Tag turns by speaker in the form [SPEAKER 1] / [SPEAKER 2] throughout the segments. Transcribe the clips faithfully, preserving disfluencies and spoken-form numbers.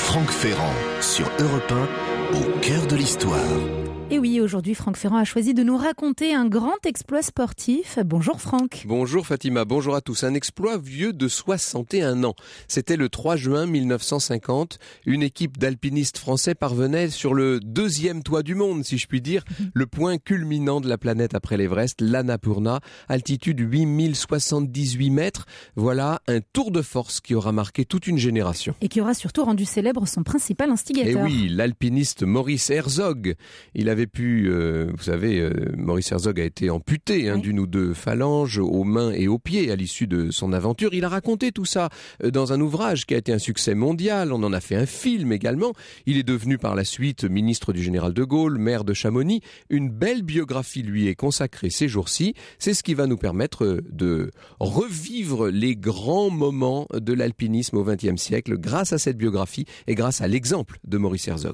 [SPEAKER 1] Franck Ferrand sur Europe un, au cœur de l'histoire.
[SPEAKER 2] Et oui, aujourd'hui, Franck Ferrand a choisi de nous raconter un grand exploit sportif. Bonjour Franck.
[SPEAKER 3] Bonjour Fatima, bonjour à tous. Un exploit vieux de soixante et un ans. C'était le trois juin mille neuf cent cinquante. Une équipe d'alpinistes français parvenait sur le deuxième toit du monde, si je puis dire, le point culminant de la planète après l'Everest, l'Annapurna, altitude huit mille soixante-dix-huit mètres. Voilà un tour de force qui aura marqué toute une génération.
[SPEAKER 2] Et qui aura surtout rendu célèbre son principal instigateur.
[SPEAKER 3] Et oui, l'alpiniste Maurice Herzog. Il avait pu, euh, vous savez, euh, Maurice Herzog a été amputé hein, oui. d'une ou deux phalanges aux mains et aux pieds à l'issue de son aventure. Il a raconté tout ça euh, dans un ouvrage qui a été un succès mondial. On en a fait un film également. Il est devenu par la suite ministre du général de Gaulle, maire de Chamonix. Une belle biographie lui est consacrée ces jours-ci. C'est ce qui va nous permettre de revivre les grands moments de l'alpinisme au vingtième siècle grâce à cette biographie et grâce à l'exemple de Maurice Herzog.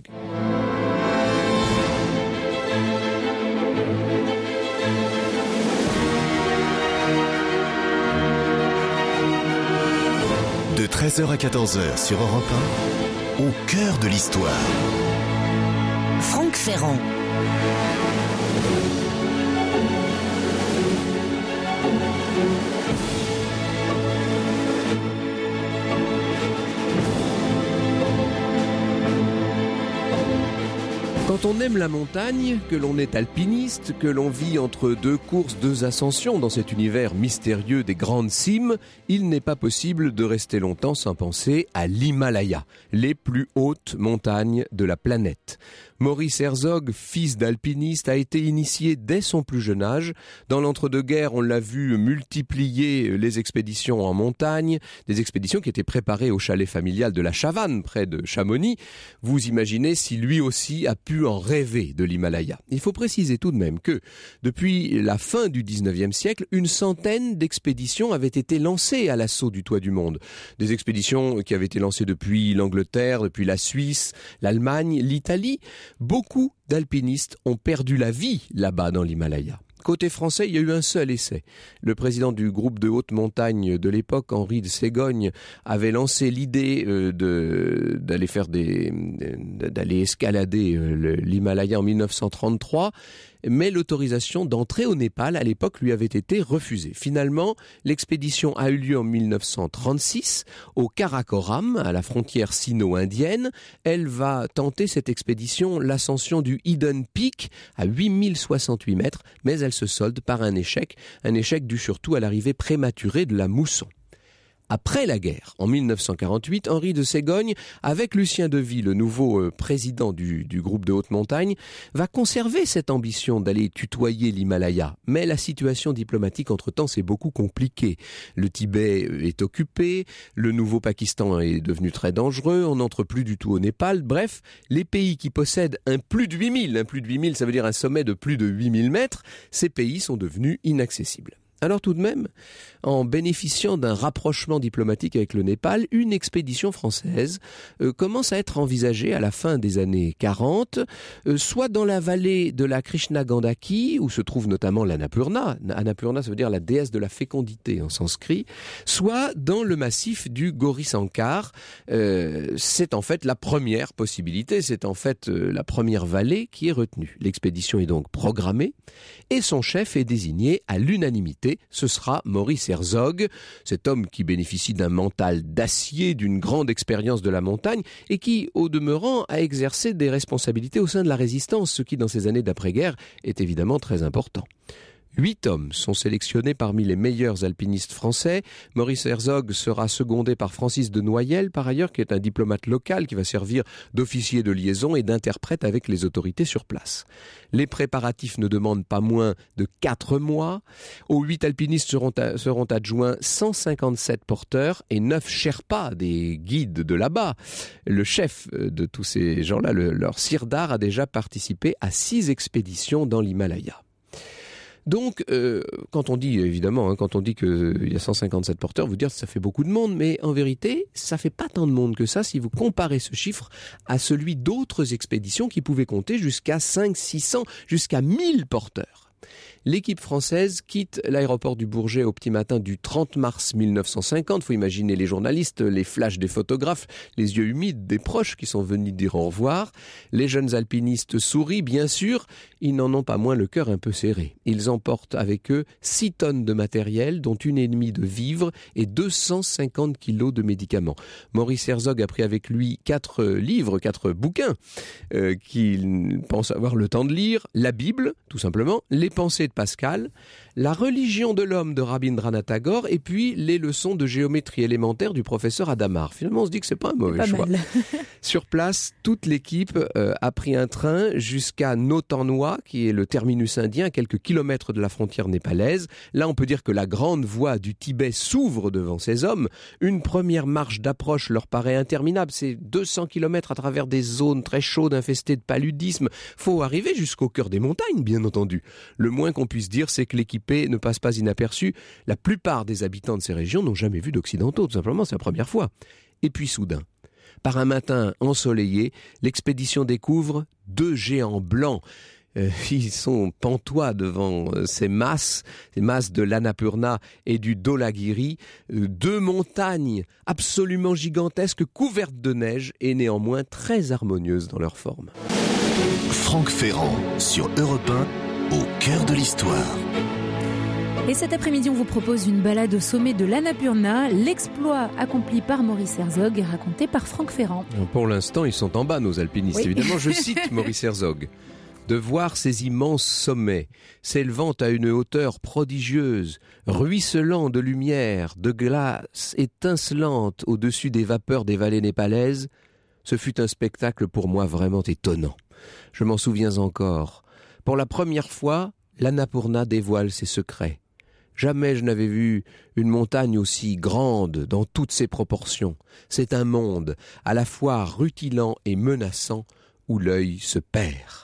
[SPEAKER 1] De treize heures à quatorze heures sur Europe un, au cœur de l'histoire.
[SPEAKER 4] Franck Ferrand.
[SPEAKER 3] Quand on aime la montagne, que l'on est alpiniste, que l'on vit entre deux courses, deux ascensions dans cet univers mystérieux des grandes cimes, il n'est pas possible de rester longtemps sans penser à l'Himalaya, les plus hautes montagnes de la planète. Maurice Herzog, fils d'alpiniste, a été initié dès son plus jeune âge. Dans l'entre-deux-guerres, on l'a vu multiplier les expéditions en montagne, des expéditions qui étaient préparées au chalet familial de la Chavanne, près de Chamonix. Vous imaginez si lui aussi a pu en rêver de l'Himalaya. Il faut préciser tout de même que, depuis la fin du dix-neuvième siècle, une centaine d'expéditions avaient été lancées à l'assaut du toit du monde. Des expéditions qui avaient été lancées depuis l'Angleterre, depuis la Suisse, l'Allemagne, l'Italie. Beaucoup d'alpinistes ont perdu la vie là-bas dans l'Himalaya. Côté français, il y a eu un seul essai. Le président du groupe de haute montagne de l'époque, Henri de Ségogne, avait lancé l'idée euh, de, d'aller faire des, d'aller escalader euh, l'Himalaya en mille neuf cent trente-trois. Mais l'autorisation d'entrer au Népal, à l'époque, lui avait été refusée. Finalement, l'expédition a eu lieu en mille neuf cent trente-six, au Karakoram, à la frontière sino-indienne. Elle va tenter cette expédition, l'ascension du Hidden Peak, à huit mille soixante-huit mètres, mais elle se solde par un échec, un échec dû surtout à l'arrivée prématurée de la mousson. Après la guerre, en mille neuf cent quarante-huit, Henri de Ségogne, avec Lucien Deville, le nouveau euh, président du, du groupe de haute montagne, va conserver cette ambition d'aller tutoyer l'Himalaya. Mais la situation diplomatique entre-temps s'est beaucoup compliquée. Le Tibet est occupé, le nouveau Pakistan est devenu très dangereux, on n'entre plus du tout au Népal. Bref, les pays qui possèdent un plus de huit mille, un plus de huit mille, ça veut dire un sommet de plus de huit mille mètres, ces pays sont devenus inaccessibles. Alors tout de même, en bénéficiant d'un rapprochement diplomatique avec le Népal, une expédition française euh, commence à être envisagée à la fin des années quarante, euh, soit dans la vallée de la Krishna Gandaki, où se trouve notamment l'Annapurna, Annapurna ça veut dire la déesse de la fécondité en sanskrit, soit dans le massif du Gauri-Sankar. Euh, c'est en fait la première possibilité, c'est en fait euh, la première vallée qui est retenue. L'expédition est donc programmée et son chef est désigné à l'unanimité. Ce sera Maurice Herzog, cet homme qui bénéficie d'un mental d'acier, d'une grande expérience de la montagne et qui, au demeurant, a exercé des responsabilités au sein de la résistance, ce qui, dans ces années d'après-guerre, est évidemment très important. Huit hommes sont sélectionnés parmi les meilleurs alpinistes français. Maurice Herzog sera secondé par Francis de Noyelles, par ailleurs, qui est un diplomate local qui va servir d'officier de liaison et d'interprète avec les autorités sur place. Les préparatifs ne demandent pas moins de quatre mois. Aux huit alpinistes seront, à, seront adjoints cent cinquante-sept porteurs et neuf Sherpas, des guides de là-bas. Le chef de tous ces gens-là, le, leur sirdar, a déjà participé à six expéditions dans l'Himalaya. Donc, euh, quand on dit, évidemment, hein, quand on dit qu'il y a cent cinquante-sept porteurs, vous dire que ça fait beaucoup de monde, mais en vérité, ça fait pas tant de monde que ça si vous comparez ce chiffre à celui d'autres expéditions qui pouvaient compter jusqu'à cinq cents, six cents, jusqu'à mille porteurs. L'équipe française quitte l'aéroport du Bourget au petit matin du trente mars mille neuf cent cinquante. Il faut imaginer les journalistes, les flashs des photographes, les yeux humides des proches qui sont venus dire au revoir. Les jeunes alpinistes sourient, bien sûr. Ils n'en ont pas moins le cœur un peu serré. Ils emportent avec eux six tonnes de matériel, dont une et demie de vivres et deux cent cinquante kilos de médicaments. Maurice Herzog a pris avec lui quatre livres, quatre bouquins euh, qu'il pense avoir le temps de lire. La Bible, tout simplement, les pensées de Pascal, la religion de l'homme de Rabindranath Tagore et puis les leçons de géométrie élémentaire du professeur Adamar. Finalement, on se dit que c'est pas un mauvais
[SPEAKER 2] pas
[SPEAKER 3] choix.
[SPEAKER 2] Mal.
[SPEAKER 3] Sur place, toute l'équipe euh, a pris un train jusqu'à Notanoa, qui est le terminus indien, à quelques kilomètres de la frontière népalaise. Là, on peut dire que la grande voie du Tibet s'ouvre devant ces hommes. Une première marche d'approche leur paraît interminable. C'est deux cents kilomètres à travers des zones très chaudes, infestées de paludisme. Faut arriver jusqu'au cœur des montagnes, bien entendu. Le moins qu'on puisse dire, c'est que l'équipé ne passe pas inaperçu. La plupart des habitants de ces régions n'ont jamais vu d'occidentaux, tout simplement, c'est la première fois. Et puis soudain, par un matin ensoleillé, l'expédition découvre deux géants blancs. Euh, ils sont pantois devant euh, ces masses, ces masses de l'Annapurna et du Dhaulagiri, euh, deux montagnes absolument gigantesques couvertes de neige et néanmoins très harmonieuses dans leur forme.
[SPEAKER 1] Franck Ferrand sur Europe un, au cœur de l'histoire.
[SPEAKER 2] Et cet après-midi, on vous propose une balade au sommet de l'Annapurna. L'exploit accompli par Maurice Herzog est raconté par Franck Ferrand.
[SPEAKER 3] Pour l'instant, ils sont en bas, nos alpinistes.
[SPEAKER 2] Oui.
[SPEAKER 3] Évidemment, je cite Maurice Herzog. De voir ces immenses sommets, s'élevant à une hauteur prodigieuse, ruisselant de lumière, de glace étincelante au-dessus des vapeurs des vallées népalaises, ce fut un spectacle pour moi vraiment étonnant. Je m'en souviens encore. Pour la première fois, l'Annapurna dévoile ses secrets. Jamais je n'avais vu une montagne aussi grande dans toutes ses proportions. C'est un monde à la fois rutilant et menaçant où l'œil se perd.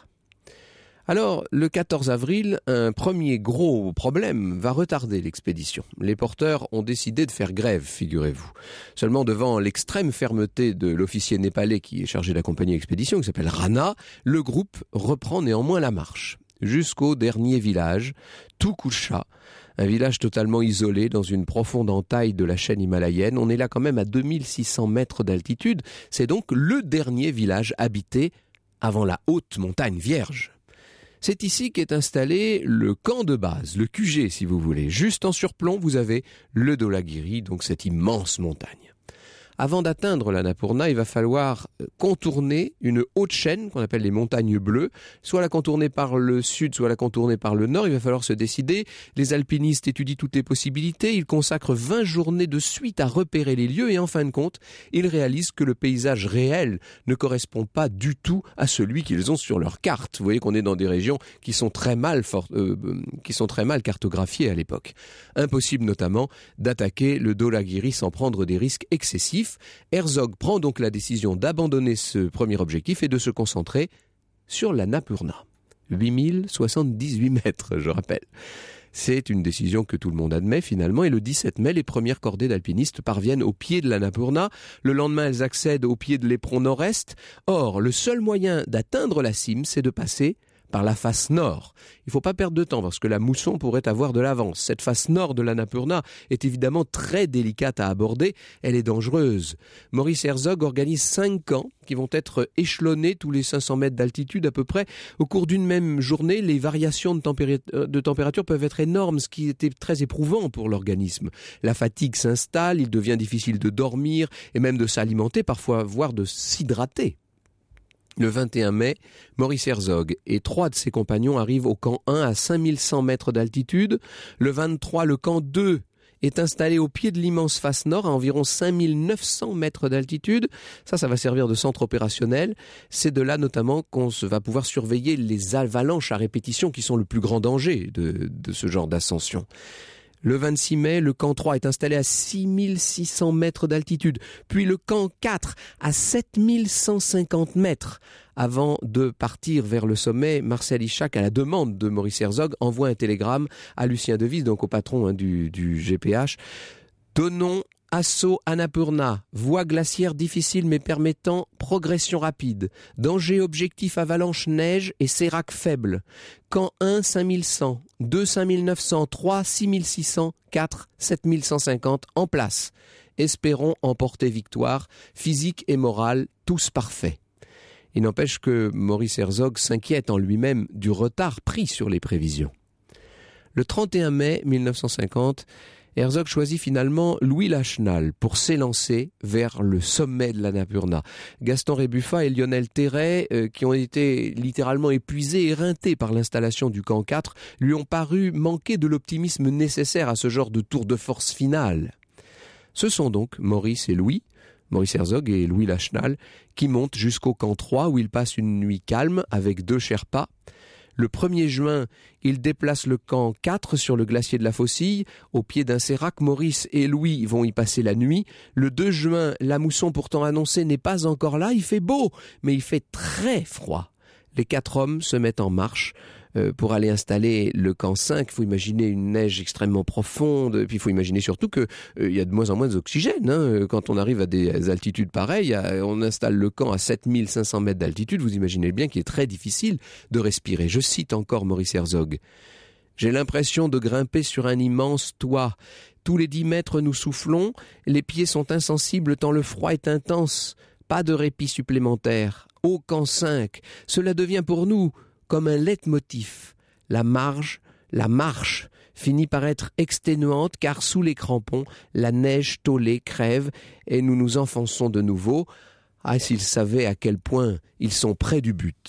[SPEAKER 3] Alors, le quatorze avril, un premier gros problème va retarder l'expédition. Les porteurs ont décidé de faire grève, figurez-vous. Seulement devant l'extrême fermeté de l'officier népalais qui est chargé d'accompagner l'expédition, qui s'appelle Rana, le groupe reprend néanmoins la marche. Jusqu'au dernier village, Tukusha, un village totalement isolé dans une profonde entaille de la chaîne himalayenne. On est là quand même à deux mille six cents mètres d'altitude. C'est donc le dernier village habité avant la haute montagne vierge. C'est ici qu'est installé le camp de base, le Q G si vous voulez. Juste en surplomb, vous avez le Dhaulagiri, donc cette immense montagne. Avant d'atteindre l'Annapurna, il va falloir contourner une haute chaîne qu'on appelle les montagnes bleues, soit la contourner par le sud, soit la contourner par le nord. Il va falloir se décider. Les alpinistes étudient toutes les possibilités. Ils consacrent vingt journées de suite à repérer les lieux et en fin de compte, ils réalisent que le paysage réel ne correspond pas du tout à celui qu'ils ont sur leur carte. Vous voyez qu'on est dans des régions qui sont très mal, for- euh, qui sont très mal cartographiées à l'époque. Impossible notamment d'attaquer le Dhaulagiri sans prendre des risques excessifs. Herzog prend donc la décision d'abandonner ce premier objectif et de se concentrer sur l'Annapurna. huit mille soixante-dix-huit mètres, je rappelle. C'est une décision que tout le monde admet finalement et le dix-sept mai, les premières cordées d'alpinistes parviennent au pied de l'Annapurna. Le lendemain, elles accèdent au pied de l'éperon nord-est. Or, le seul moyen d'atteindre la cime, c'est de passer par la face nord. Il ne faut pas perdre de temps parce que la mousson pourrait avoir de l'avance. Cette face nord de l'Annapurna est évidemment très délicate à aborder. Elle est dangereuse. Maurice Herzog organise cinq camps qui vont être échelonnés tous les cinq cents mètres d'altitude à peu près. Au cours d'une même journée, les variations de, tempéri- de température peuvent être énormes, ce qui était très éprouvant pour l'organisme. La fatigue s'installe, il devient difficile de dormir et même de s'alimenter, parfois voire de s'hydrater. Le vingt et un mai, Maurice Herzog et trois de ses compagnons arrivent au camp un à cinq mille cent mètres d'altitude. Le vingt-trois, le camp deux est installé au pied de l'immense face nord à environ cinq mille neuf cents mètres d'altitude. Ça, ça va servir de centre opérationnel. C'est de là notamment qu'on va pouvoir surveiller les avalanches à répétition qui sont le plus grand danger de, de ce genre d'ascension. Le vingt-six mai, le camp trois est installé à six mille six cents mètres d'altitude, puis le camp quatre à sept mille cent cinquante mètres. Avant de partir vers le sommet, Marcel Ichac, à la demande de Maurice Herzog, envoie un télégramme à Lucien Devisse, donc au patron hein, du, du G P H. Donnons assaut Annapurna, voie glaciaire difficile mais permettant progression rapide, danger objectif avalanche neige et sérac faible, camp un cinq mille cent, deux cinq mille neuf cents, trois six mille six cents, quatre sept mille cent cinquante en place. Espérons emporter victoire, physique et morale, tous parfaits. Il n'empêche que Maurice Herzog s'inquiète en lui-même du retard pris sur les prévisions. Le trente et un mai mille neuf cent cinquante, Herzog choisit finalement Louis Lachenal pour s'élancer vers le sommet de l'Annapurna. Gaston Rébuffat et Lionel Terray, euh, qui ont été littéralement épuisés, éreintés par l'installation du camp quatre, lui ont paru manquer de l'optimisme nécessaire à ce genre de tour de force finale. Ce sont donc Maurice et Louis, Maurice Herzog et Louis Lachenal, qui montent jusqu'au camp trois où ils passent une nuit calme avec deux Sherpas. Le premier juin, ils déplacent le camp quatre sur le glacier de la Faucille. Au pied d'un sérac, Maurice et Louis vont y passer la nuit. Le deux juin, la mousson pourtant annoncée n'est pas encore là. Il fait beau, mais il fait très froid. Les quatre hommes se mettent en marche euh, pour aller installer le camp cinq. Il faut imaginer une neige extrêmement profonde. Puis il faut imaginer surtout qu'il euh, y a de moins en moins d'oxygène. Hein. Quand on arrive à des altitudes pareilles, à, on installe le camp à sept mille cinq cents mètres d'altitude. Vous imaginez bien qu'il est très difficile de respirer. Je cite encore Maurice Herzog. « J'ai l'impression de grimper sur un immense toit. Tous les dix mètres nous soufflons. Les pieds sont insensibles tant le froid est intense. Pas de répit supplémentaire. Au camp cinq, cela devient pour nous comme un leitmotiv. La marge, la marche finit par être exténuante car sous les crampons, la neige tôlée crève et nous nous enfonçons de nouveau. Ah, s'ils savaient à quel point ils sont près du but. »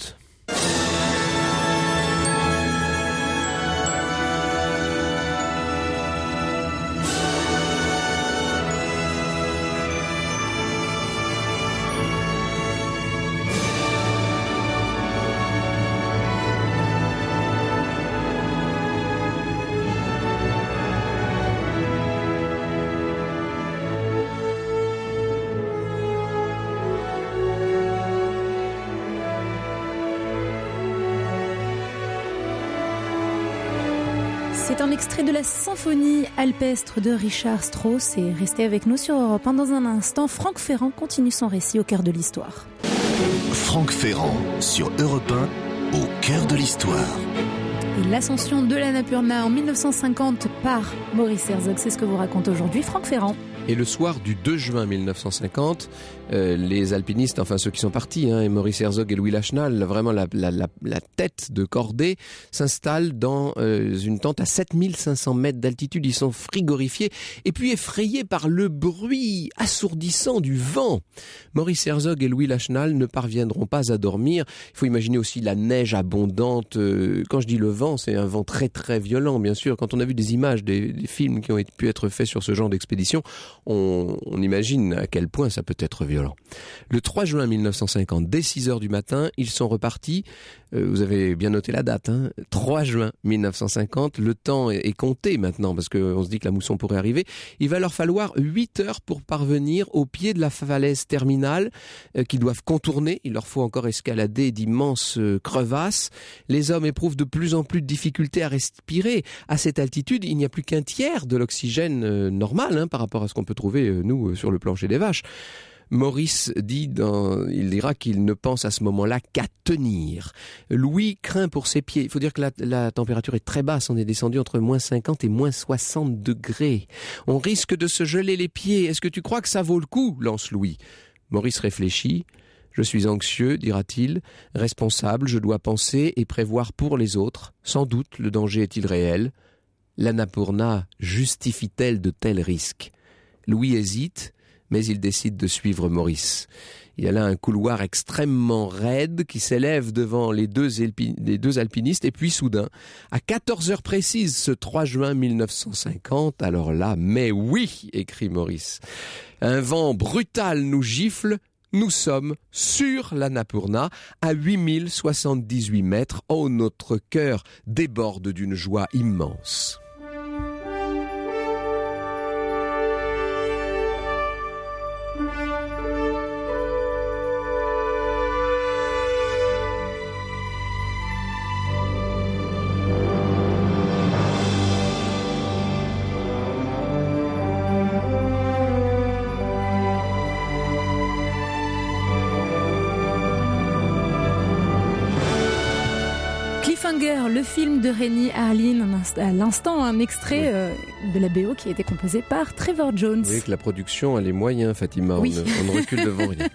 [SPEAKER 2] C'est un extrait de la symphonie alpestre de Richard Strauss et restez avec nous sur Europe un. Dans un instant, Franck Ferrand continue son récit au cœur de l'histoire.
[SPEAKER 1] Franck Ferrand sur Europe un, au cœur de l'histoire.
[SPEAKER 2] Et l'ascension de l'Annapurna en mille neuf cent cinquante par Maurice Herzog, c'est ce que vous raconte aujourd'hui Franck Ferrand.
[SPEAKER 3] Et le soir du deux juin mille neuf cent cinquante, euh, les alpinistes, enfin ceux qui sont partis, hein, Maurice Herzog et Louis Lachenal, vraiment la, la, la, la tête de cordée, s'installent dans euh, une tente à sept mille cinq cents mètres d'altitude. Ils sont frigorifiés et puis effrayés par le bruit assourdissant du vent. Maurice Herzog et Louis Lachenal ne parviendront pas à dormir. Il faut imaginer aussi la neige abondante. Euh, quand je dis le vent, c'est un vent très très violent, bien sûr. Quand on a vu des images, des, des films qui ont pu être faits sur ce genre d'expédition, On, on imagine à quel point ça peut être violent. Le trois juin mille neuf cent cinquante, dès six heures du matin, ils sont repartis. Euh, vous avez bien noté la date, hein, trois juin mille neuf cent cinquante. Le temps est, est compté maintenant parce qu'on se dit que la mousson pourrait arriver. Il va leur falloir huit heures pour parvenir au pied de la falaise terminale euh, qu'ils doivent contourner. Il leur faut encore escalader d'immenses euh, crevasses. Les hommes éprouvent de plus en plus de difficultés à respirer. À cette altitude, il n'y a plus qu'un tiers de l'oxygène euh, normal hein, par rapport à ce qu'on peut trouver, euh, nous, sur le plancher des vaches. Maurice dit dans, il dira qu'il ne pense à ce moment-là qu'à tenir. Louis craint pour ses pieds. Il faut dire que la, la température est très basse. On est descendu entre moins cinquante et moins soixante degrés. On risque de se geler les pieds. Est-ce que tu crois que ça vaut le coup ? Lance Louis. Maurice réfléchit. Je suis anxieux, dira-t-il, responsable, je dois penser et prévoir pour les autres. Sans doute, le danger est-il réel ? L'Annapurna justifie-t-elle de tels risques ? Louis hésite, mais il décide de suivre Maurice. Il y a là un couloir extrêmement raide qui s'élève devant les deux, alpi- les deux alpinistes et puis soudain, à quatorze heures précises, ce trois juin mille neuf cent cinquante, alors là, mais oui, écrit Maurice, un vent brutal nous gifle. Nous sommes sur l'Annapurna, à huit mille soixante-dix-huit mètres. Oh, notre cœur déborde d'une joie immense.
[SPEAKER 2] Goldfinger, le film de Rennie Harlin, à l'instant un extrait oui. euh, de la B O qui a été composé par Trevor Jones.
[SPEAKER 3] Vous voyez que la production a les moyens, Fatima,
[SPEAKER 2] oui.
[SPEAKER 3] on, ne, on ne recule devant rien.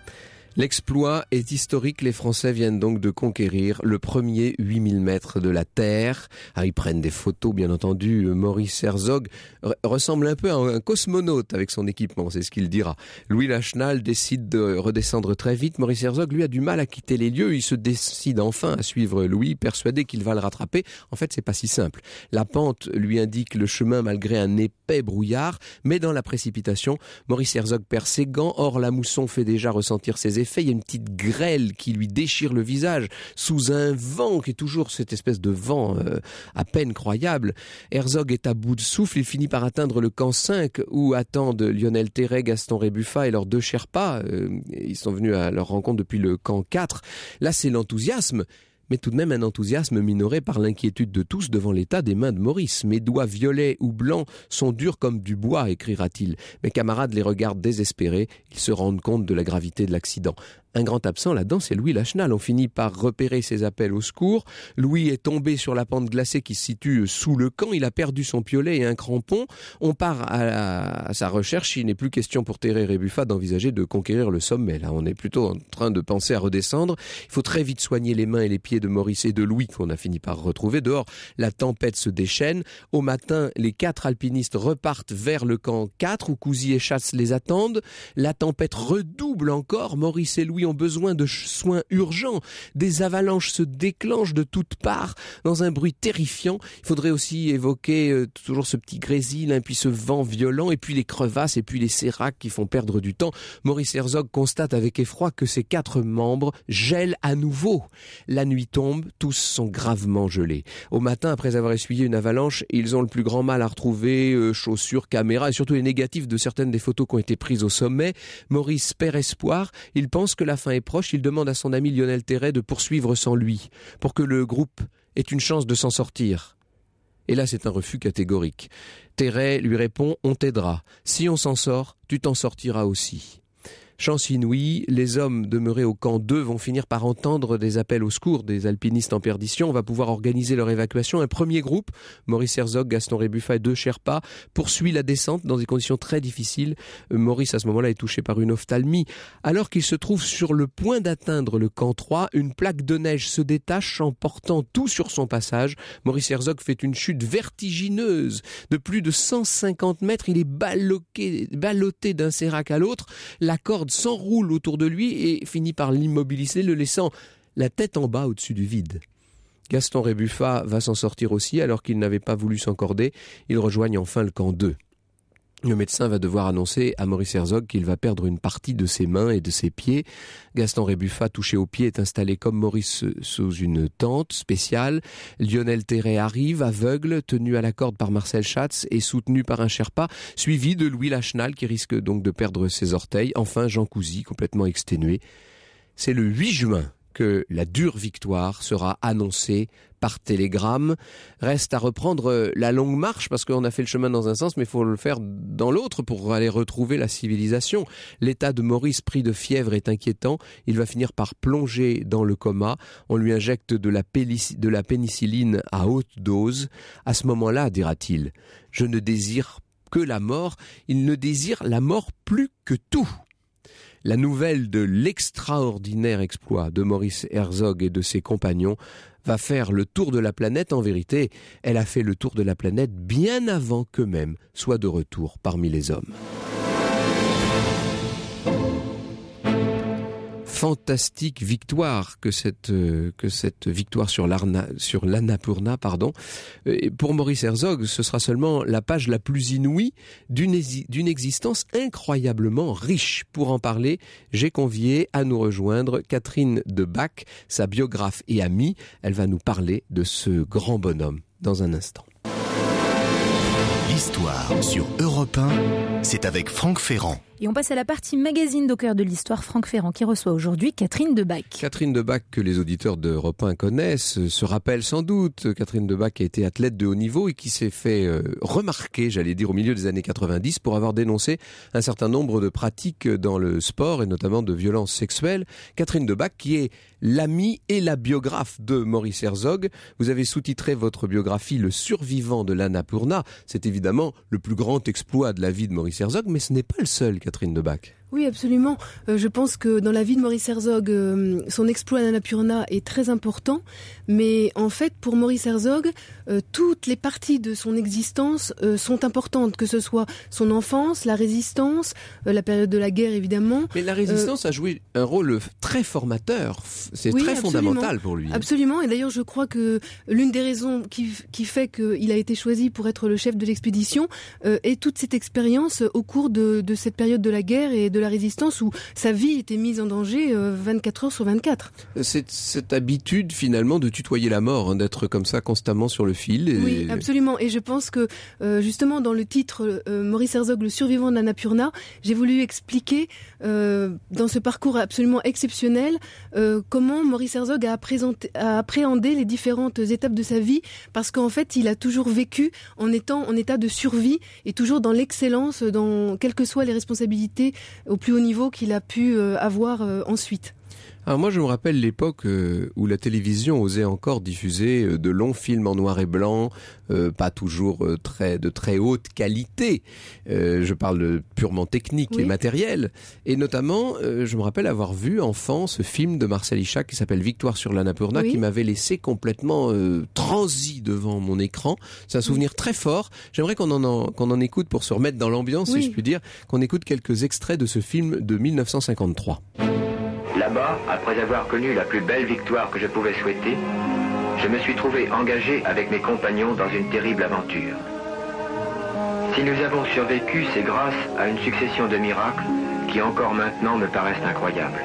[SPEAKER 3] L'exploit est historique, les Français viennent donc de conquérir le premier huit mille mètres de la Terre. Ah, ils prennent des photos, bien entendu. Maurice Herzog re- ressemble un peu à un cosmonaute avec son équipement, c'est ce qu'il dira. Louis Lachenal décide de redescendre très vite. Maurice Herzog, lui, a du mal à quitter les lieux. Il se décide enfin à suivre Louis, persuadé qu'il va le rattraper. En fait, c'est pas si simple. La pente lui indique le chemin malgré un épais brouillard, mais dans la précipitation, Maurice Herzog perd ses gants. Or, la mousson fait déjà ressentir ses effets. Il y a une petite grêle qui lui déchire le visage sous un vent qui est toujours cette espèce de vent euh, à peine croyable. Herzog est à bout de souffle. Il finit par atteindre le camp cinq où attendent Lionel Terray, Gaston Rébuffat et leurs deux Sherpas. Euh, ils sont venus à leur rencontre depuis le camp quatre. Là, c'est l'enthousiasme. Mais tout de même un enthousiasme minoré par l'inquiétude de tous devant l'état des mains de Maurice. « Mes doigts violets ou blancs sont durs comme du bois », écrira-t-il. Mes camarades les regardent désespérés. Ils se rendent compte de la gravité de l'accident. Un grand absent là-dedans, c'est Louis Lachenal. On finit par repérer ses appels au secours. Louis est tombé sur la pente glacée qui se situe sous le camp. Il a perdu son piolet et un crampon. On part à, la, à sa recherche. Il n'est plus question pour Terray et Rébuffat d'envisager de conquérir le sommet. Là, on est plutôt en train de penser à redescendre. Il faut très vite soigner les mains et les pieds de Maurice et de Louis, qu'on a fini par retrouver. Dehors, la tempête se déchaîne. Au matin, les quatre alpinistes repartent vers le camp quatre, où Cousy et Schatz les attendent. La tempête redouble encore. Maurice et Louis ont besoin de soins urgents. Des avalanches se déclenchent de toutes parts dans un bruit terrifiant. Il faudrait aussi évoquer euh, toujours ce petit grésil, hein, puis ce vent violent, et puis les crevasses, et puis les séracs qui font perdre du temps. Maurice Herzog constate avec effroi que ses quatre membres gèlent à nouveau. La nuit tombe, tous sont gravement gelés. Au matin, après avoir essuyé une avalanche, ils ont le plus grand mal à retrouver euh, chaussures, caméras, et surtout les négatifs de certaines des photos qui ont été prises au sommet. Maurice perd espoir. Il pense que la fin est proche. Il demande à son ami Lionel Terray de poursuivre sans lui, pour que le groupe ait une chance de s'en sortir. Et là, c'est un refus catégorique. Terray lui répond « On t'aidera. Si on s'en sort, tu t'en sortiras aussi ». Chance inouïe, les hommes demeurés au camp deux vont finir par entendre des appels au secours des alpinistes en perdition. On va pouvoir organiser leur évacuation. Un premier groupe, Maurice Herzog, Gaston Rébuffat et deux Sherpas, poursuit la descente dans des conditions très difficiles. Maurice, à ce moment-là, est touché par une ophtalmie. Alors qu'il se trouve sur le point d'atteindre le camp trois, une plaque de neige se détache en portant tout sur son passage. Maurice Herzog fait une chute vertigineuse de plus de cent cinquante mètres. Il est ballotté, ballotté d'un sérac à l'autre. La corde s'enroule autour de lui et finit par l'immobiliser, le laissant la tête en bas au-dessus du vide. Gaston Rébuffat va s'en sortir aussi alors qu'il n'avait pas voulu s'encorder. Ils rejoignent enfin le camp deux. Le médecin va devoir annoncer à Maurice Herzog qu'il va perdre une partie de ses mains et de ses pieds. Gaston Rébuffat, touché aux pieds, est installé comme Maurice sous une tente spéciale. Lionel Terray arrive, aveugle, tenu à la corde par Marcel Schatz et soutenu par un Sherpa, suivi de Louis Lachenal qui risque donc de perdre ses orteils. Enfin, Jean Cousy, complètement exténué. C'est le huit juin que la dure victoire sera annoncée par télégramme. Reste à reprendre la longue marche parce qu'on a fait le chemin dans un sens, mais il faut le faire dans l'autre pour aller retrouver la civilisation. L'état de Maurice pris de fièvre est inquiétant. Il va finir par plonger dans le coma. On lui injecte de la, pélic- de la pénicilline à haute dose. À ce moment-là, dira-t-il, je ne désire que la mort. Il ne désire la mort plus que tout. La nouvelle de l'extraordinaire exploit de Maurice Herzog et de ses compagnons va faire le tour de la planète. En vérité, elle a fait le tour de la planète bien avant qu'eux-mêmes soient de retour parmi les hommes. Fantastique victoire que cette euh, que cette victoire sur l'Arna, sur l'Annapurna, pardon. Et pour Maurice Herzog, ce sera seulement la page la plus inouïe d'une, d'une existence incroyablement riche. Pour en parler, j'ai convié à nous rejoindre Catherine de Bach, sa biographe et amie. Elle va nous parler de ce grand bonhomme dans un instant.
[SPEAKER 1] L'histoire sur Europe un, c'est avec Franck Ferrand.
[SPEAKER 2] Et on passe à la partie magazine d'Au cœur de l'histoire. Franck Ferrand qui reçoit aujourd'hui Catherine Debac.
[SPEAKER 3] Catherine Debac, que les auditeurs d'Europe un connaissent, se rappellent sans doute. Catherine Debac a été athlète de haut niveau et qui s'est fait euh, remarquer, j'allais dire, au milieu des années quatre-vingt-dix pour avoir dénoncé un certain nombre de pratiques dans le sport et notamment de violences sexuelles. Catherine Debac qui est l'amie et la biographe de Maurice Herzog. Vous avez sous-titré votre biographie « Le survivant de l'Annapurna ». C'est évidemment le plus grand exploit de la vie de Maurice Herzog, mais ce n'est pas le seul, Catherine Debac.
[SPEAKER 5] Oui, absolument. Euh, je pense que dans la vie de Maurice Herzog, euh, son exploit à l'Annapurna est très important. Mais en fait, pour Maurice Herzog, euh, toutes les parties de son existence euh, sont importantes, que ce soit son enfance, la résistance, euh, la période de la guerre évidemment.
[SPEAKER 3] Mais la résistance euh, a joué un rôle très formateur. C'est oui, très absolument. fondamental pour lui.
[SPEAKER 5] Absolument. Et d'ailleurs, je crois que l'une des raisons qui, qui fait qu'il a été choisi pour être le chef de l'expédition euh, est toute cette expérience au cours de, de cette période de la guerre et de la résistance où sa vie était mise en danger euh, vingt-quatre heures sur vingt-quatre.
[SPEAKER 3] C'est cette habitude finalement de tutoyer la mort, hein, d'être comme ça constamment sur le fil. Et...
[SPEAKER 5] Oui, absolument. Et je pense que euh, justement dans le titre euh, Maurice Herzog, le survivant de l'Annapurna, j'ai voulu expliquer euh, dans ce parcours absolument exceptionnel euh, comment Maurice Herzog a, a appréhendé les différentes étapes de sa vie, parce qu'en fait il a toujours vécu en étant en état de survie et toujours dans l'excellence, dans quelles que soient les responsabilités au plus haut niveau qu'il a pu euh, avoir euh, ensuite.
[SPEAKER 3] Alors moi je me rappelle l'époque euh, où la télévision osait encore diffuser euh, de longs films en noir et blanc, euh, pas toujours euh, très de très haute qualité. Euh, je parle de purement technique oui. et matériel. Et notamment, euh, je me rappelle avoir vu enfant ce film de Marcel Ichac qui s'appelle Victoire sur l'Annapurna, oui. qui m'avait laissé complètement euh, transi devant mon écran. C'est un souvenir oui. très fort. J'aimerais qu'on en, en qu'on en écoute pour se remettre dans l'ambiance, oui. si je puis dire, qu'on écoute quelques extraits de ce film de mille neuf cent cinquante-trois.
[SPEAKER 6] Là-bas, après avoir connu la plus belle victoire que je pouvais souhaiter, je me suis trouvé engagé avec mes compagnons dans une terrible aventure. Si nous avons survécu, c'est grâce à une succession de miracles qui encore maintenant me paraissent incroyables.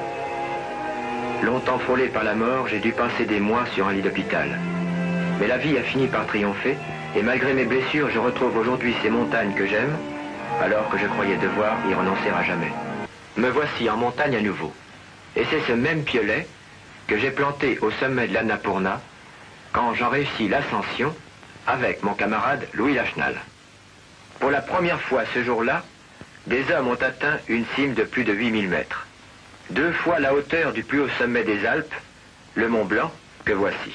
[SPEAKER 6] Longtemps frôlé par la mort, j'ai dû passer des mois sur un lit d'hôpital. Mais la vie a fini par triompher, et malgré mes blessures, je retrouve aujourd'hui ces montagnes que j'aime, alors que je croyais devoir y renoncer à jamais. Me voici en montagne à nouveau. Et c'est ce même piolet que j'ai planté au sommet de l'Annapurna quand j'en réussis l'ascension avec mon camarade Louis Lachenal. Pour la première fois ce jour-là, des hommes ont atteint une cime de plus de huit mille mètres. Deux fois la hauteur du plus haut sommet des Alpes, le Mont Blanc, que voici.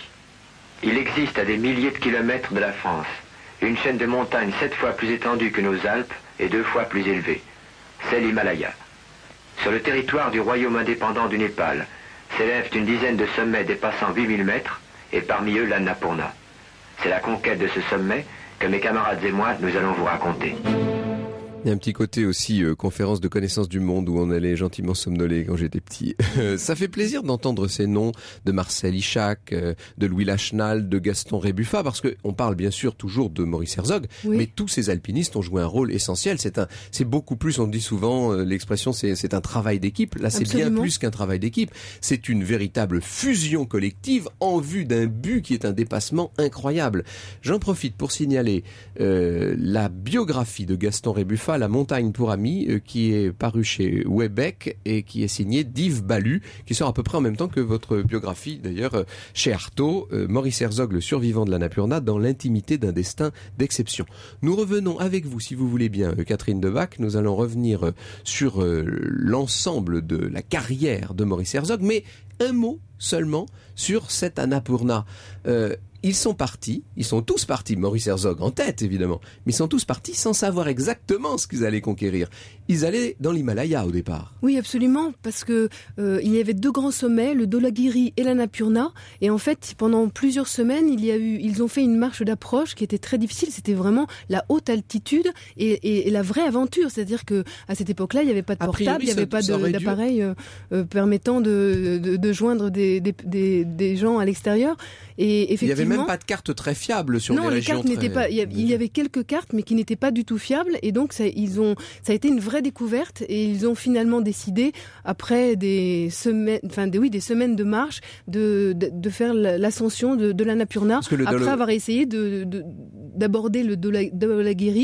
[SPEAKER 6] Il existe à des milliers de kilomètres de la France une chaîne de montagnes sept fois plus étendue que nos Alpes et deux fois plus élevée. C'est l'Himalaya. Sur le territoire du royaume indépendant du Népal, s'élèvent une dizaine de sommets dépassant huit mille mètres, et parmi eux l'Annapurna. C'est la conquête de ce sommet que mes camarades et moi, nous allons vous raconter.
[SPEAKER 3] Il y a un petit côté aussi euh, conférence de connaissance du monde où on allait gentiment somnoler quand j'étais petit. Ça fait plaisir d'entendre ces noms de Marcel Ichac, euh, de Louis Lachenal, de Gaston Rébuffat, parce que on parle bien sûr toujours de Maurice Herzog, oui. mais tous ces alpinistes ont joué un rôle essentiel. C'est un, c'est beaucoup plus. On dit souvent euh, l'expression, c'est c'est un travail d'équipe. Là, c'est Absolument. bien plus qu'un travail d'équipe. C'est une véritable fusion collective en vue d'un but qui est un dépassement incroyable. J'en profite pour signaler euh, la biographie de Gaston Rébuffat, La montagne pour amis, euh, qui est paru chez Webec et qui est signé d'Yves Balu, qui sort à peu près en même temps que votre biographie d'ailleurs euh, chez Artaud, euh, Maurice Herzog, le survivant de l'Annapurna, dans l'intimité d'un destin d'exception. Nous revenons avec vous, si vous voulez bien, euh, Catherine Debac. Nous allons revenir euh, sur euh, l'ensemble de la carrière de Maurice Herzog, mais un mot seulement sur cette Annapurna. Euh, Ils sont partis, ils sont tous partis, Maurice Herzog en tête évidemment, mais ils sont tous partis sans savoir exactement ce qu'ils allaient conquérir. Ils allaient dans l'Himalaya au départ.
[SPEAKER 5] Oui, absolument, parce que euh, il y avait deux grands sommets, le Dholagiri et l'Annapurna, et en fait, pendant plusieurs semaines, il y a eu, ils ont fait une marche d'approche qui était très difficile. C'était vraiment la haute altitude et, et, et la vraie aventure, c'est-à-dire que à cette époque-là, il n'y avait pas de portable, il n'y avait pas de, d'appareil euh, euh, permettant de, de, de joindre des, des, des, des gens à l'extérieur. Et effectivement,
[SPEAKER 3] il n'y avait même pas de carte très fiable sur
[SPEAKER 5] non,
[SPEAKER 3] les,
[SPEAKER 5] les
[SPEAKER 3] régions.
[SPEAKER 5] Non, les cartes n'étaient pas. Il y, avait, il y avait quelques cartes, mais qui n'étaient pas du tout fiables. Et donc, ça, ils ont, ça a été une vraie découverte. Et ils ont finalement décidé, après des semaines, enfin, des, oui, des semaines de marche, de, de, de faire l'ascension de, de l'Annapurna. Après Dolo... avoir essayé de, de, d'aborder le Dholagiri,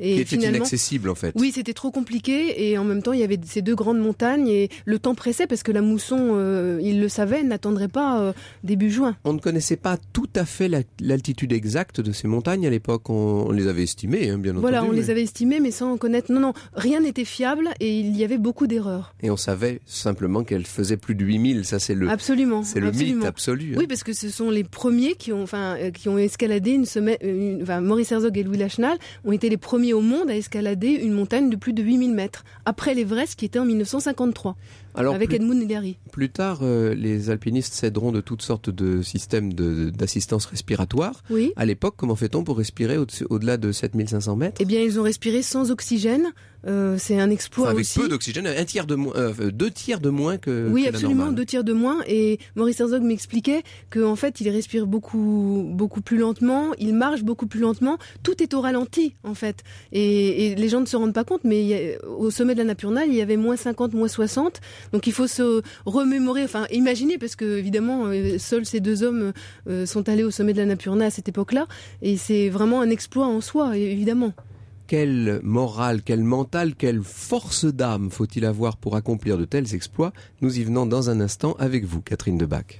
[SPEAKER 5] Et
[SPEAKER 3] qui était
[SPEAKER 5] finalement,
[SPEAKER 3] inaccessible en fait.
[SPEAKER 5] Oui, c'était trop compliqué et en même temps il y avait ces deux grandes montagnes et le temps pressait parce que la mousson, euh, il le savait, n'attendrait pas euh, début juin.
[SPEAKER 3] On ne connaissait pas tout à fait la, l'altitude exacte de ces montagnes à l'époque. On, on les avait estimées, hein, bien
[SPEAKER 5] voilà,
[SPEAKER 3] entendu.
[SPEAKER 5] Voilà, on
[SPEAKER 3] mais...
[SPEAKER 5] les avait estimées mais sans en connaître. Non, non, rien n'était fiable et il y avait beaucoup d'erreurs.
[SPEAKER 3] Et on savait simplement qu'elles faisaient plus de huit mille. Ça, c'est le,
[SPEAKER 5] absolument,
[SPEAKER 3] c'est le
[SPEAKER 5] absolument.
[SPEAKER 3] mythe absolu. Hein.
[SPEAKER 5] Oui, parce que ce sont les premiers qui ont, enfin, euh, qui ont escaladé une semaine. Une, enfin, Maurice Herzog et Louis Lachenal ont été les premiers au monde à escalader une montagne de plus de huit mille mètres. Après l'Everest qui était en mille neuf cent cinquante-trois. Alors, avec plus, Edmund Hillary.
[SPEAKER 3] Plus tard, euh, les alpinistes s'aideront de toutes sortes de systèmes de, d'assistance respiratoire.
[SPEAKER 5] Oui.
[SPEAKER 3] À l'époque, comment fait-on pour respirer au- au-delà de sept mille cinq cents mètres ?
[SPEAKER 5] Eh bien, ils ont respiré sans oxygène. Euh, c'est un exploit
[SPEAKER 3] enfin, avec
[SPEAKER 5] aussi.
[SPEAKER 3] peu d'oxygène, un tiers de moins, euh, deux tiers de moins que,
[SPEAKER 5] oui,
[SPEAKER 3] que
[SPEAKER 5] absolument,
[SPEAKER 3] la normale.
[SPEAKER 5] deux tiers de moins. Et Maurice Herzog m'expliquait qu'en fait, il respire beaucoup, beaucoup plus lentement, il marche beaucoup plus lentement. Tout est au ralenti, en fait. Et, et les gens ne se rendent pas compte, mais il y a, au sommet de l'Annapurna, il y avait moins cinquante, moins soixante. Donc, il faut se remémorer, enfin, imaginer, parce que évidemment, euh, seuls ces deux hommes euh, sont allés au sommet de l'Annapurna à cette époque-là. Et c'est vraiment un exploit en soi, évidemment.
[SPEAKER 3] Quelle morale, quel mental, quelle force d'âme faut-il avoir pour accomplir de tels exploits ? Nous y venons dans un instant avec vous, Catherine Debac.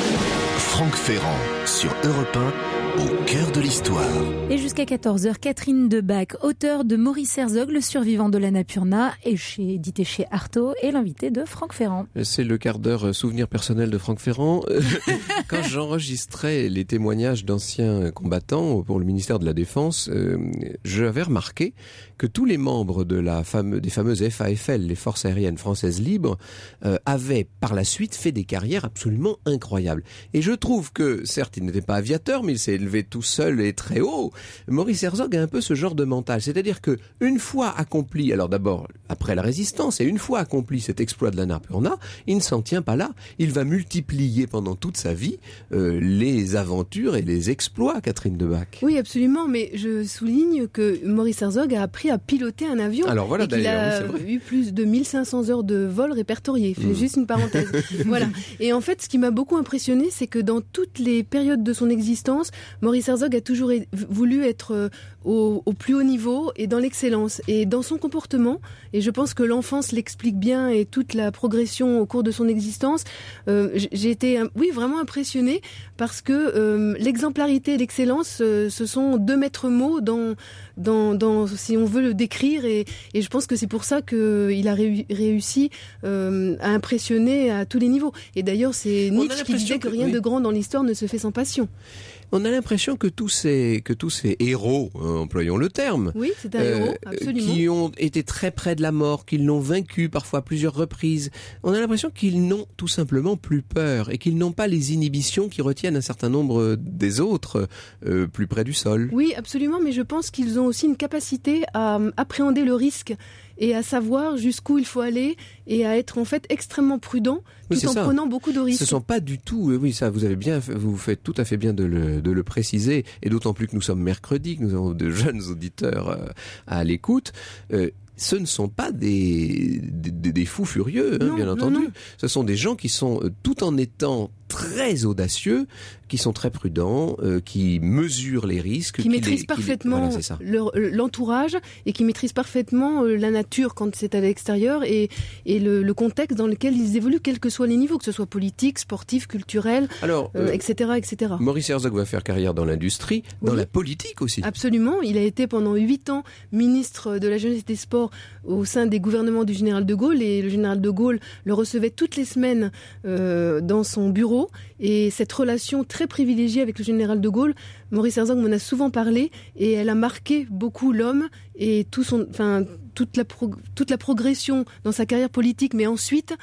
[SPEAKER 1] Franck Ferrand sur Europe un, au cœur de l'histoire.
[SPEAKER 2] Et jusqu'à quatorze heures, Catherine Debac, auteure de Maurice Herzog, le survivant de l'Annapurna, et chez, édité chez Artaud, et l'invité de Franck Ferrand.
[SPEAKER 3] C'est le quart d'heure souvenir personnel de Franck Ferrand. Quand j'enregistrais les témoignages d'anciens combattants pour le ministère de la Défense, euh, j'avais remarqué que tous les membres de la fame, des fameuses F A F L, les Forces aériennes françaises libres, euh, avaient par la suite fait des carrières absolument incroyables. Et je trouve que, certes, il n'était pas aviateur, mais il s'est élevé tout seul et très haut. Maurice Herzog a un peu ce genre de mental. C'est-à-dire que une fois accompli, alors d'abord après la résistance, et une fois accompli cet exploit de l'Annapurna, il ne s'en tient pas là. Il va multiplier pendant toute sa vie euh, les aventures et les exploits, Catherine Debac.
[SPEAKER 5] Oui, absolument, mais je souligne que Maurice Herzog a appris à piloter un avion.
[SPEAKER 3] Alors voilà,
[SPEAKER 5] et qu'il
[SPEAKER 3] d'ailleurs,
[SPEAKER 5] a
[SPEAKER 3] oui, c'est vrai.
[SPEAKER 5] eu plus de mille cinq cents heures de vol répertoriées. Je fais mmh. juste une parenthèse. Voilà. Et en fait, ce qui m'a beaucoup impressionné, c'est que dans toutes les périodes de son existence, Maurice Herzog a toujours voulu être au, au plus haut niveau et dans l'excellence. Et dans son comportement, et je pense que l'enfance l'explique bien et toute la progression au cours de son existence, euh, j'ai été, oui, vraiment impressionnée parce que euh, l'exemplarité et l'excellence, euh, ce sont deux maîtres mots dans, dans, dans, si on veut le décrire. Et, et je pense que c'est pour ça qu'il a réu- réussi euh, à impressionner à tous les niveaux. Et d'ailleurs, c'est Nietzsche qui disait que, que rien oui. de grand dans l'histoire ne se fait sans passion.
[SPEAKER 3] On a l'impression que tous ces, que tous ces héros, hein, employons le terme,
[SPEAKER 5] oui, c'est un euh, héros, absolument,
[SPEAKER 3] qui ont été très près de la mort, qu'ils l'ont vaincu parfois à plusieurs reprises, on a l'impression qu'ils n'ont tout simplement plus peur et qu'ils n'ont pas les inhibitions qui retiennent un certain nombre des autres euh, plus près du sol.
[SPEAKER 5] Oui, absolument, mais je pense qu'ils ont aussi une capacité à appréhender le risque et à savoir jusqu'où il faut aller et à être en fait extrêmement prudent tout
[SPEAKER 3] oui,
[SPEAKER 5] en
[SPEAKER 3] ça.
[SPEAKER 5] prenant beaucoup de risques.
[SPEAKER 3] Ce sont pas du tout, oui, ça, vous avez bien, vous faites tout à fait bien de le, de le préciser, et d'autant plus que nous sommes mercredi, que nous avons de jeunes auditeurs euh, à l'écoute. Euh, ce ne sont pas des, des, des fous furieux, hein,
[SPEAKER 5] non,
[SPEAKER 3] bien
[SPEAKER 5] non,
[SPEAKER 3] entendu.
[SPEAKER 5] Non.
[SPEAKER 3] Ce sont des gens qui sont, euh, tout en étant très audacieux, qui sont très prudents, euh, qui mesurent les risques,
[SPEAKER 5] qui, qui maîtrisent
[SPEAKER 3] les,
[SPEAKER 5] parfaitement
[SPEAKER 3] qui les... voilà,
[SPEAKER 5] leur, l'entourage et qui maîtrisent parfaitement la nature quand c'est à l'extérieur et, et le, le contexte dans lequel ils évoluent, quels que soient les niveaux, que ce soit politique, sportif, culturel,
[SPEAKER 3] Alors,
[SPEAKER 5] euh,
[SPEAKER 3] euh,
[SPEAKER 5] et cetera, et cetera.
[SPEAKER 3] Maurice Herzog va faire carrière dans l'industrie,
[SPEAKER 5] oui.
[SPEAKER 3] dans la politique aussi.
[SPEAKER 5] Absolument, il a été pendant huit ans ministre de la Jeunesse et des Sports au sein des gouvernements du général de Gaulle, et le général de Gaulle le recevait toutes les semaines euh, dans son bureau, et cette relation très privilégiée avec le général de Gaulle, Maurice Herzog m'en a souvent parlé, et elle a marqué beaucoup l'homme et tout son, enfin, toute la, pro, toute la progression dans sa carrière politique. Mais ensuite,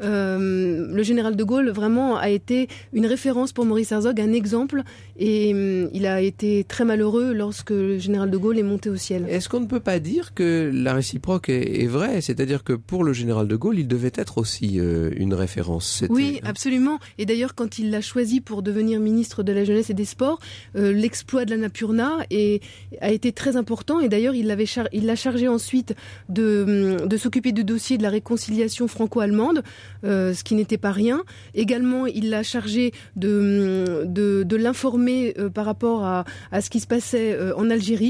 [SPEAKER 5] euh, le général de Gaulle vraiment a été une référence pour Maurice Herzog, un exemple, et euh, il a été très malheureux lorsque le général de Gaulle est monté au ciel.
[SPEAKER 3] Est-ce qu'on ne peut pas dire que la réciproque est, est vraie ? C'est-à-dire que pour le général de Gaulle, il devait être aussi euh, une référence. C'était...
[SPEAKER 5] Oui, absolument. Et d'ailleurs, quand il l'a choisi pour devenir ministre de la Jeunesse et des Sports, euh, l'exploit de l'Annapurna est, a été très important. Et d'ailleurs, il l'avait char- il l'a chargé ensuite de, de s'occuper du dossier de la réconciliation franco-allemande, euh, ce qui n'était pas rien. Également, il l'a chargé de, de, de l'informer euh, par rapport à, à ce qui se passait euh, en Algérie.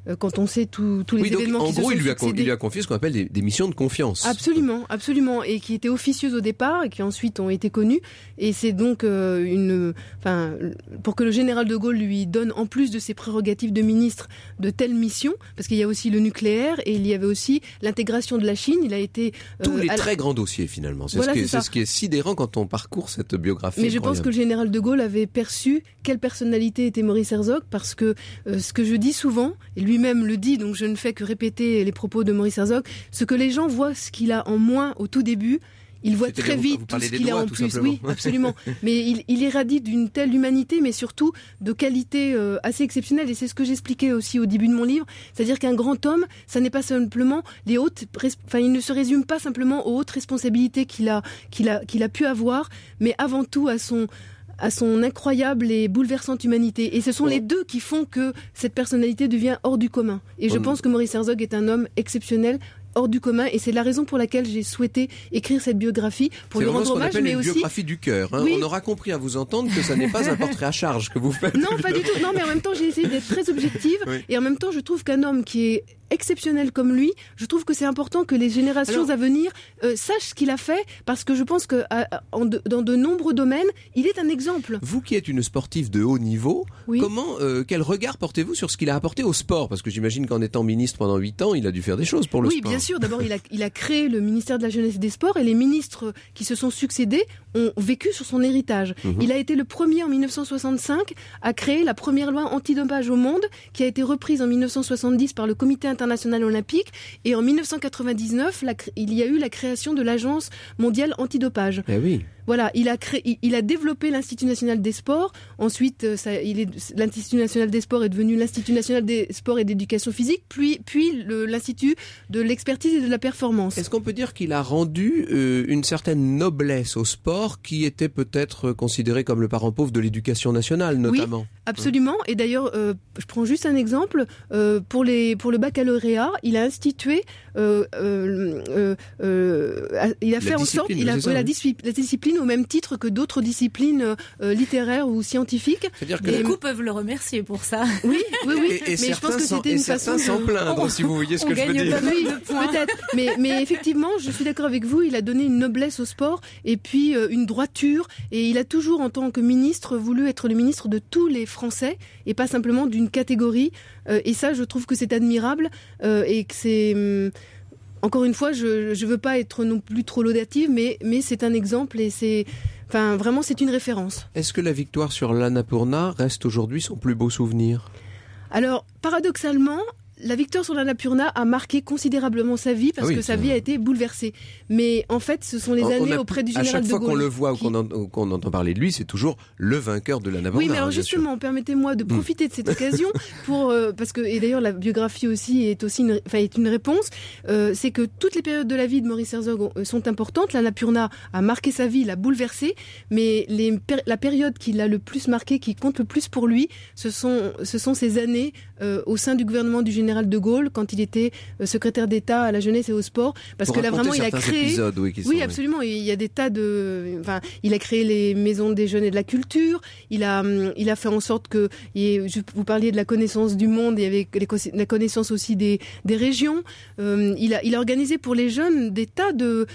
[SPEAKER 5] euh, quand on sait tous les
[SPEAKER 3] oui, donc,
[SPEAKER 5] événements
[SPEAKER 3] en
[SPEAKER 5] qui
[SPEAKER 3] gros,
[SPEAKER 5] se sont
[SPEAKER 3] il lui, a,
[SPEAKER 5] succédés.
[SPEAKER 3] il lui a confié ce qu'on appelle des, des missions de confiance.
[SPEAKER 5] Absolument, absolument, et qui étaient officieuses au départ et qui ensuite ont été connues. Et c'est donc euh, une, enfin, pour que le général de Gaulle lui donne en plus de ses prérogatives de ministre de telles missions, parce qu'il y a aussi le nucléaire et il y avait aussi l'intégration de la Chine. Il a été euh,
[SPEAKER 3] tous les
[SPEAKER 5] à...
[SPEAKER 3] très grands dossiers finalement. C'est,
[SPEAKER 5] voilà,
[SPEAKER 3] ce, qui est,
[SPEAKER 5] c'est,
[SPEAKER 3] c'est ce qui est sidérant quand on parcourt cette biographie.
[SPEAKER 5] Mais je pense que le général de Gaulle avait perçu quelle personnalité était Maurice Herzog, parce que euh, ce que je dis souvent, et lui-même le dit, donc je ne fais que répéter les propos de Maurice Herzog, ce que les gens voient ce qu'il a en moins au tout début, il voit très vite tout ce qu'il a en plus. Oui, absolument. Mais il, il irradie d'une telle humanité, mais surtout de qualité euh, assez exceptionnelle. Et c'est ce que j'expliquais aussi au début de mon livre. C'est-à-dire qu'un grand homme, ça n'est pas simplement les hautes, enfin, il ne se résume pas simplement aux hautes responsabilités qu'il a, qu'il a, qu'il a pu avoir, mais avant tout à son à son incroyable et bouleversante humanité. Et ce sont oh. les deux qui font que cette personnalité devient hors du commun. Et je oh. pense que Maurice Herzog est un homme exceptionnel, hors du commun, et c'est la raison pour laquelle j'ai souhaité écrire cette biographie, pour
[SPEAKER 3] c'est
[SPEAKER 5] lui rendre hommage, mais
[SPEAKER 3] une
[SPEAKER 5] aussi
[SPEAKER 3] biographie du cœur. Hein.
[SPEAKER 5] Oui.
[SPEAKER 3] On aura compris à vous entendre que ça n'est pas un portrait à charge que vous faites.
[SPEAKER 5] Non, pas du tout. Non, mais en même temps, j'ai essayé d'être très objective, oui. et en même temps, je trouve qu'un homme qui est exceptionnel comme lui, je trouve que c'est important que les générations Alors, à venir euh, sachent ce qu'il a fait, parce que je pense que à, en de, dans de nombreux domaines, il est un exemple.
[SPEAKER 3] Vous qui êtes une sportive de haut niveau,
[SPEAKER 5] oui.
[SPEAKER 3] comment, euh, quel regard portez-vous sur ce qu'il a apporté au sport ? Parce que j'imagine qu'en étant ministre pendant huit ans, il a dû faire des choses pour le
[SPEAKER 5] oui,
[SPEAKER 3] sport.
[SPEAKER 5] Oui, bien sûr. D'abord, il a, il a créé le ministère de la Jeunesse et des Sports, et les ministres qui se sont succédés ont vécu sur son héritage. Mmh. Il a été le premier en mille neuf cent soixante-cinq à créer la première loi antidopage au monde, qui a été reprise en mille neuf cent soixante-dix par le Comité international olympique, et en mille neuf cent quatre-vingt-dix-neuf, la, il y a eu la création de l'Agence mondiale antidopage.
[SPEAKER 3] Eh oui.
[SPEAKER 5] Voilà, il a créé, il, il a développé l'Institut national des sports. Ensuite, ça, il est, l'Institut national des sports est devenu l'Institut national des sports et d'éducation physique, puis, puis le, l'Institut de l'expertise et de la performance.
[SPEAKER 3] Est-ce qu'on peut dire qu'il a rendu euh, une certaine noblesse au sport, qui était peut-être considéré comme le parent pauvre de l'éducation nationale, notamment ?
[SPEAKER 5] Oui, absolument. Et d'ailleurs, euh, je prends juste un exemple. Euh, pour les, pour le baccalauréat, il a institué, euh, euh, euh, euh, il a fait en sorte, il a
[SPEAKER 3] ça,
[SPEAKER 5] la,
[SPEAKER 3] oui.
[SPEAKER 5] discipline, la discipline au même titre que d'autres disciplines euh, littéraires ou scientifiques.
[SPEAKER 2] C'est-à-dire que et beaucoup peuvent le remercier pour ça.
[SPEAKER 5] Oui, oui, oui.
[SPEAKER 3] Et, et
[SPEAKER 5] mais je pense que c'était une façon
[SPEAKER 3] sans
[SPEAKER 5] de...
[SPEAKER 3] plaindre, oh, si vous voyez ce que je veux dire.
[SPEAKER 5] Oui, peut-être. Mais, mais effectivement, je suis d'accord avec vous. Il a donné une noblesse au sport et puis euh, une droiture. Et il a toujours, en tant que ministre, voulu être le ministre de tous les Français et pas simplement d'une catégorie. Euh, et ça, je trouve que c'est admirable euh, et que c'est. Hum, Encore une fois, je ne veux pas être non plus trop laudative, mais, mais c'est un exemple et c'est, enfin, vraiment, c'est une référence.
[SPEAKER 3] Est-ce que la victoire sur l'Annapurna reste aujourd'hui son plus beau souvenir ?
[SPEAKER 5] Alors, paradoxalement, la victoire sur l'Annapurna a marqué considérablement sa vie parce ah oui, que sa vie a été bouleversée. Mais en fait, ce sont les années a,
[SPEAKER 3] à
[SPEAKER 5] auprès du général de Gaulle.
[SPEAKER 3] À chaque fois qu'on le voit
[SPEAKER 5] qui...
[SPEAKER 3] ou qu'on, en, qu'on entend parler de lui, c'est toujours le vainqueur de l'Annapurna.
[SPEAKER 5] Oui, mais alors
[SPEAKER 3] hein,
[SPEAKER 5] justement, permettez-moi de profiter mmh. de cette occasion pour euh, parce que et d'ailleurs la biographie aussi est aussi une, enfin, est une réponse. Euh, c'est que toutes les périodes de la vie de Maurice Herzog sont importantes. L'Annapurna a marqué sa vie, l'a bouleversé, mais les, la période qui l'a le plus marqué, qui compte le plus pour lui, ce sont ce sont ces années euh, au sein du gouvernement du général de Gaulle quand il était secrétaire d'État à la jeunesse et au sport, parce
[SPEAKER 3] Pour
[SPEAKER 5] que là vraiment il a créé,
[SPEAKER 3] épisodes, oui, qui
[SPEAKER 5] oui
[SPEAKER 3] sont,
[SPEAKER 5] absolument, oui. Il y a des tas de, enfin, il a créé les maisons des jeunes et de la culture, il a, il a fait en sorte que, il, vous parliez de la connaissance du monde, il y avait les, la connaissance aussi des, des régions, euh, il a, il a organisé pour les jeunes des tas de,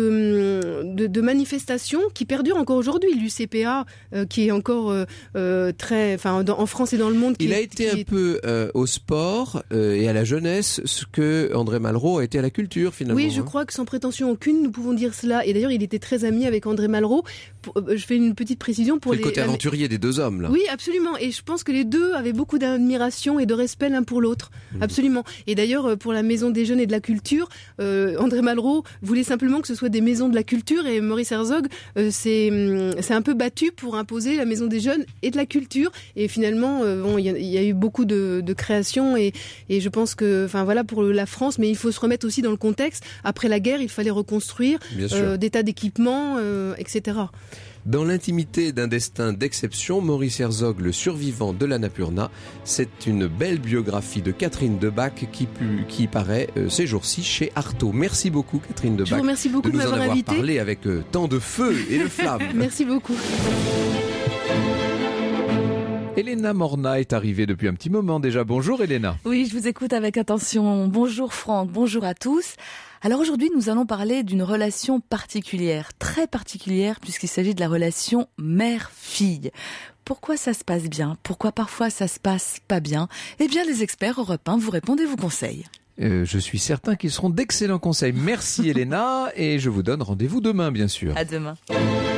[SPEAKER 5] de, de, de manifestations qui perdurent encore aujourd'hui, l'U C P A euh, qui est encore euh, très, enfin, en France et dans le monde. Qui
[SPEAKER 3] il
[SPEAKER 5] est,
[SPEAKER 3] a été un
[SPEAKER 5] est...
[SPEAKER 3] peu euh, au sport euh, et à la jeunesse ce que André Malraux a été à la culture finalement.
[SPEAKER 5] Oui, je hein. crois que sans prétention aucune, nous pouvons dire cela. Et d'ailleurs, il était très ami avec André Malraux. Pour, euh, je fais une petite précision pour
[SPEAKER 3] C'est
[SPEAKER 5] les.
[SPEAKER 3] Le côté aventurier des deux hommes là.
[SPEAKER 5] Oui, absolument. Et je pense que les deux avaient beaucoup d'admiration et de respect l'un pour l'autre. Mmh. Absolument. Et d'ailleurs, pour la Maison des Jeunes et de la Culture, euh, André Malraux voulait simplement que ce soit des maisons de la culture et Maurice Herzog euh, s'est, s'est un peu battu pour imposer la Maison des Jeunes et de la Culture. Et finalement, euh, bon, il y, y a eu beaucoup de, de créations et, et je pense que, enfin voilà, pour la France, mais il faut se remettre aussi dans le contexte. Après la guerre, il fallait reconstruire euh, des tas d'équipements, euh, et cetera.
[SPEAKER 3] Dans l'intimité d'un destin d'exception, Maurice Herzog, le survivant de l'Annapurna, c'est une belle biographie de Catherine Debac qui, qui paraît euh, ces jours-ci chez Artaud. Merci beaucoup Catherine Debac.
[SPEAKER 5] Je vous remercie beaucoup
[SPEAKER 3] de,
[SPEAKER 5] de m'avoir invité.
[SPEAKER 3] De nous en avoir parlé avec euh, tant de feu et de flamme.
[SPEAKER 5] Merci beaucoup.
[SPEAKER 3] Elena Morna est arrivée depuis un petit moment déjà. Bonjour Elena.
[SPEAKER 7] Oui, je vous écoute avec attention. Bonjour Franck, bonjour à tous. Alors aujourd'hui, nous allons parler d'une relation particulière, très particulière, puisqu'il s'agit de la relation mère-fille. Pourquoi ça se passe bien? Pourquoi parfois ça se passe pas bien? Eh bien, les experts Europe un vous répondent et vous conseillent.
[SPEAKER 3] Euh, je suis certain qu'ils seront d'excellents conseils. Merci Elena, et je vous donne rendez-vous demain, bien sûr.
[SPEAKER 7] À demain.